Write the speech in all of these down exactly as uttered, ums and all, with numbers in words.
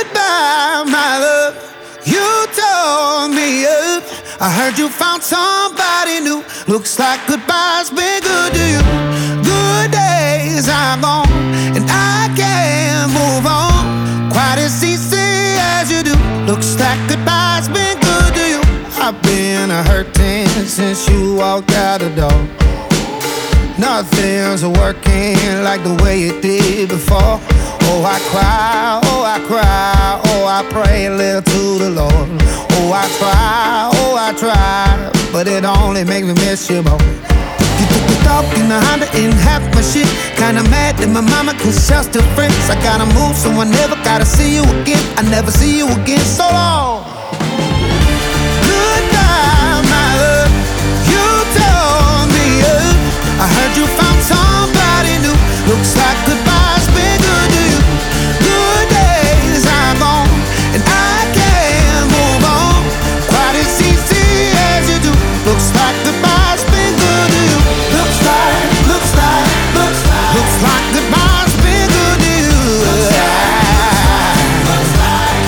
Goodbye, my love. You tore me up. I heard you found somebody new. Looks like goodbye's been good to you. Good days are gone, and I can't move on quite as easy as you do. Looks like goodbye's been good to you. I've been hurting since you walked out the door. Nothing's working like the way it did before. Oh, I cry, oh, I cry, oh, I pray a little to the Lord. Oh, I try, oh, I try, but it only makes me miss you more. You took the dog in the Honda and half my shit. Kinda mad that my mama cause y'all still friends. I gotta move, so I never gotta see you again. I never see you again, so long. Goodbye, my love. You tore me up. I heard you found somebody new. Looks like goodbye's been good to you. Good days are gone, and I can't move on quite as easy as you do. Looks like goodbye's been good to you. Looks like, looks like, looks like, looks like goodbye's been good to you. Looks like, looks like.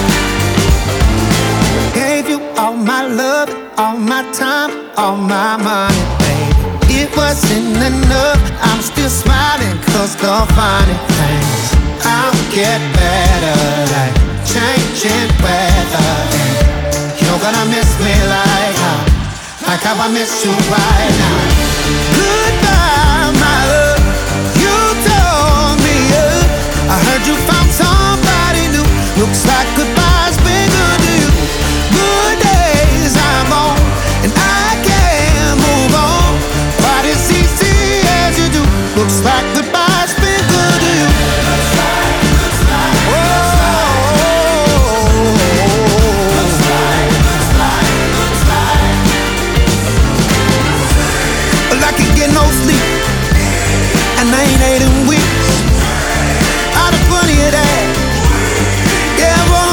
Gave you all my love, all my time, all my money, baby. It wasn't enough. I'm still smiling cause the funny things I'll get better, like changing weather. And you're gonna miss me like how, like how I miss you right now. Goodbye, my love. You tore me up. I heard you found somebody new. Looks like goodbye's been good to you. Good days are gone, and I can't move on quite as easy as you do. Looks like goodbye's been good to you. Looks like, looks like, looks like, looks like, looks like, looks like. Well, I can get no sleep, and I ain't ate in weeks. Out of plenty of that. Yeah, I